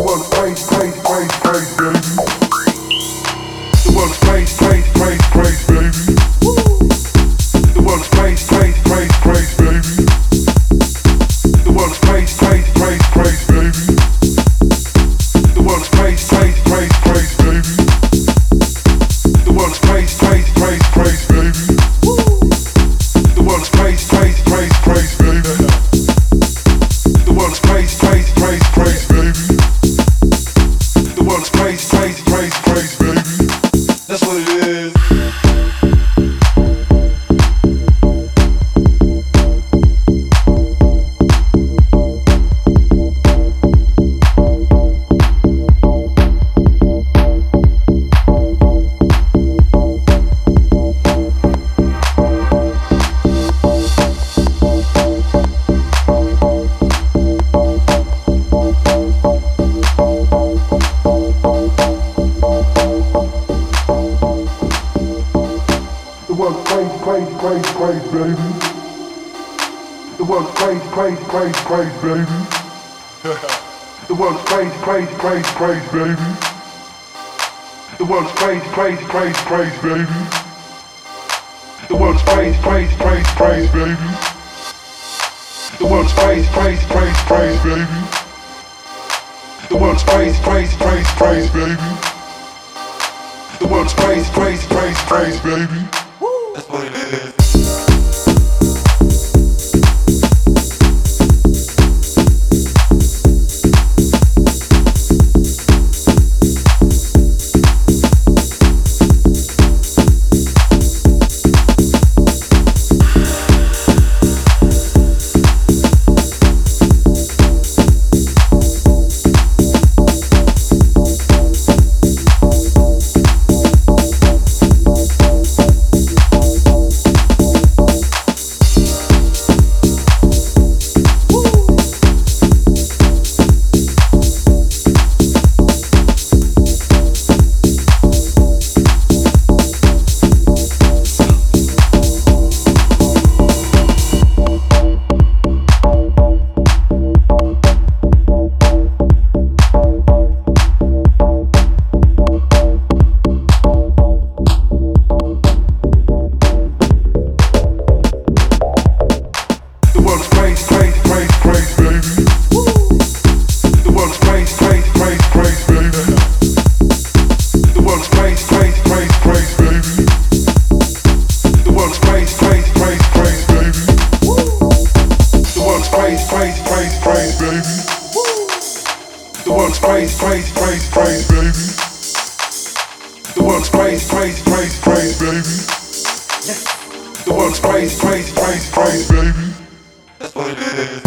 world is praise, praise, praise, praise, baby. The world is praise, praise, praise, praise, baby. The world is praise, praise, praise, praise, baby. The world is praise, praise, praise, praise, baby. The world is praise, praise, praise, praise, baby. The world is praise, praise, praise, praise, baby. The world is praise, praise, praise, praise, baby. The world is praise, praise, praise, praise, baby. The world is praise, praise, praise, praise, baby. That's what it is. The world is praise, praise, praise, praise, baby. The world is praise, praise, praise, praise, baby. The world is praise, praise, praise, praise, baby. The world is praise, praise, praise, praise, baby. The world is praise, praise, praise, praise, baby. The world is praise, praise, praise, praise, baby. The world is praise, praise, praise, praise, baby. The world is praise, praise, praise, praise, baby. That's what it is. The world is praise, praise, praise, praise, baby. The world is praise, praise, praise, praise, baby. The world is praise, praise, praise, praise, baby. The world is praise, praise, praise, praise, baby. The world is praise, praise, praise, praise, baby. The world is praise, praise, praise, praise, baby. The world is praise, praise, praise, praise, baby. The world is praise, praise, praise, praise, baby. That's what it is.